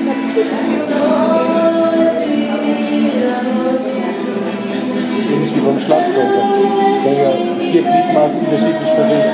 gleichzeitig Flöte spielen und Gitarre. Das ist ähnlich wie beim Schlagzeug. Da werden ja 4 Gliedmaßen unterschiedlich bewegt.